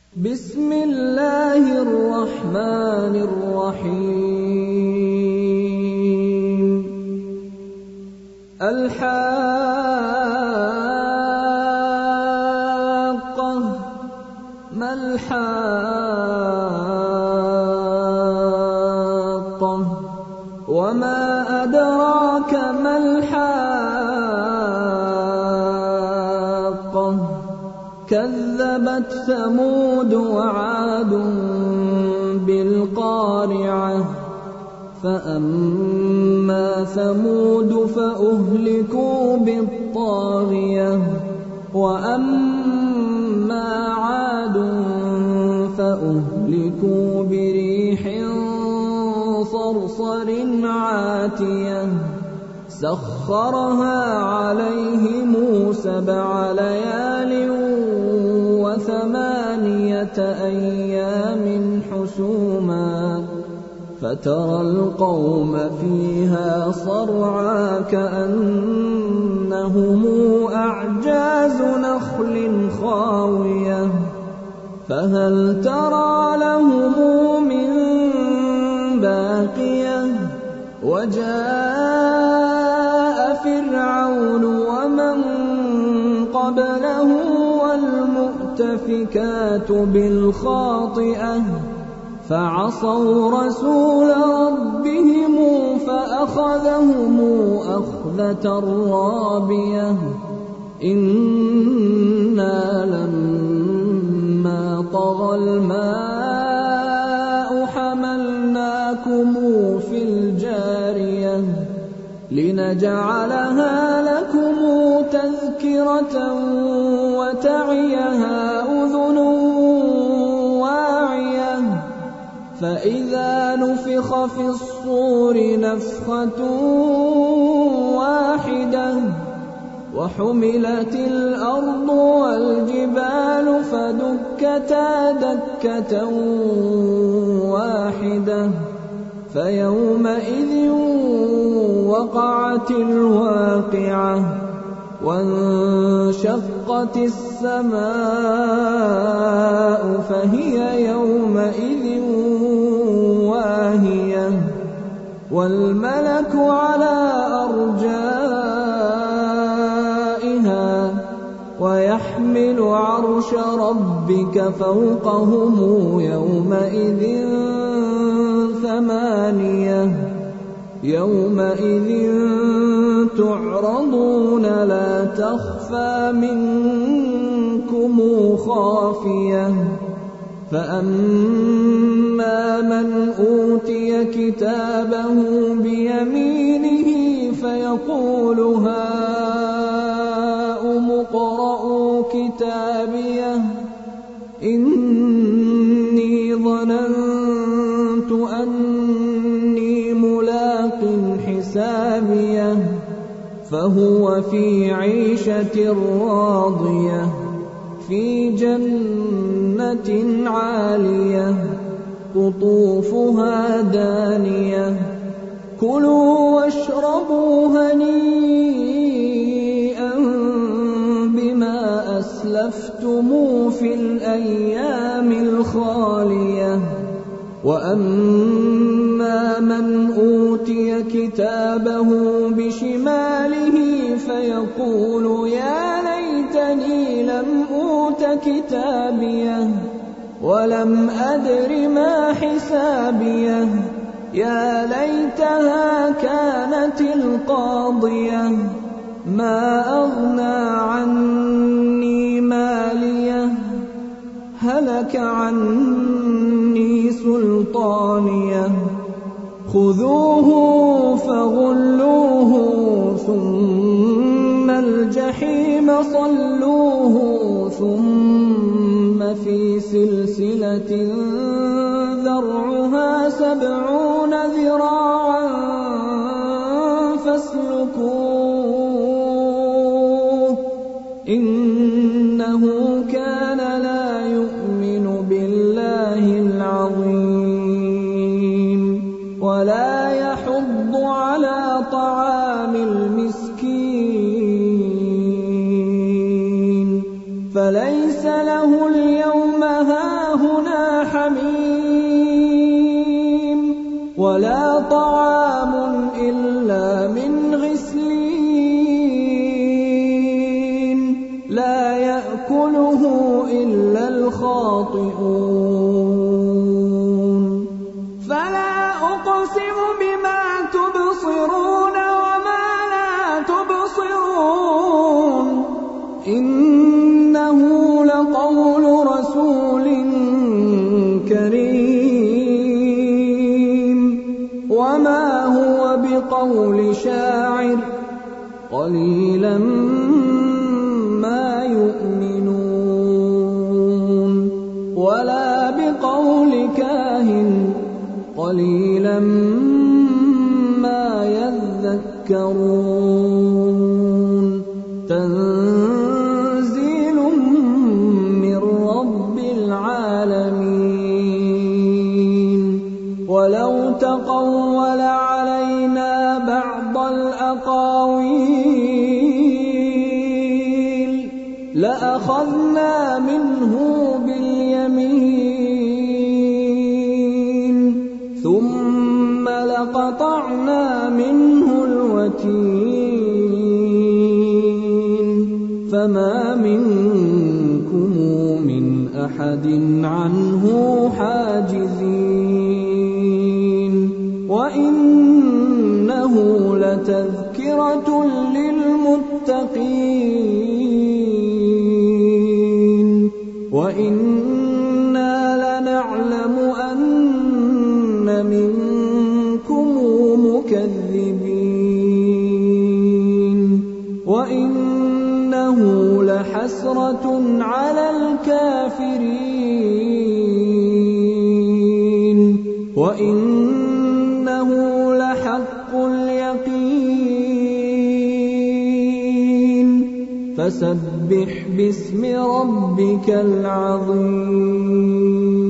بسم الله الرحمن الرحيم الحاقة ما الحاقة وما أدراك ما الحاقة كذبت ثمود وعاد بالقارعة فأما ثمود فأهلكوا بالطاغية وأما عاد فأهلكوا بريح صرصر عاتية سخرها عليهم 7 ليال و8 أيام حسوما فترى القوم فيها صرعا كأنهم أعجاز نخل خاوية فهل ترى لهم من باقية وجاء فرعون ومن قبله والمؤتفكات بالخاطئة فعصوا رسول ربهم فأخذهم أخذة رابية إنا لما طغى الماء حملناكم في الجارية لنجعلها لكم تذكرة وتعيها أذن واعية فإذا نفخ في الصور نفخة واحدة وحملت الأرض والجبال فدكتا دكة واحدة فيومئذ وقعت الواقعة وانشقت السماء فهي يومئذ واهية والملك على أرجائها ويحمل عرش ربك فوقهم يومئذ 8 يومئذ تعرضون لا تخفى منكم خافية فأما من أوتي كتابه بيمينه فيقول هاؤم اقرءوا كتابيه إني ظننت أني ملاق حسابيه فهو في عيشة راضية في جنة عالية قطوفها دانية كلوا واشربوا هنيئا بما أسلفتم في الأيام الخالية وأما من أوتي كتابه بشماله فيقول يا ليتني لم أوت كتابيه ولم أدر ما حسابيه يا ليتها كانت القاضية ما أغنى عني ماليه هلك عني سلطانيه خذوه فغلوه ثم الجحيم صلوه ثم في سلسلة ذرعها 70 ذراعا فاسلكوه إنه كان لا يؤمن بالله العظيم ولا يحض على طعام المسكين فليس له اليوم هاهنا ولا طعام إلا من غسلين لا يأكله إلا الخاطئون فلا أقسم بما تبصرون وما لا تبصرون إنه لقول رسول كريم وما هو بقول شاعر قليلا ما يؤمنون ولا بقول كاهن قليلا ما يذكرون تنزيل من رب العالمين ولو تقول علينا بعض الأقاويل لأخذنا منه باليمين ثم لقطعنا منه الوتين فما منكم من أحد عنه حاجزين وإنه لتذكرة للمتقين وإنا لنعلم أن منكم مكذبين وإنه لحسرة على الكافرين وإنه لحق اليقين فسبح باسم ربك العظيم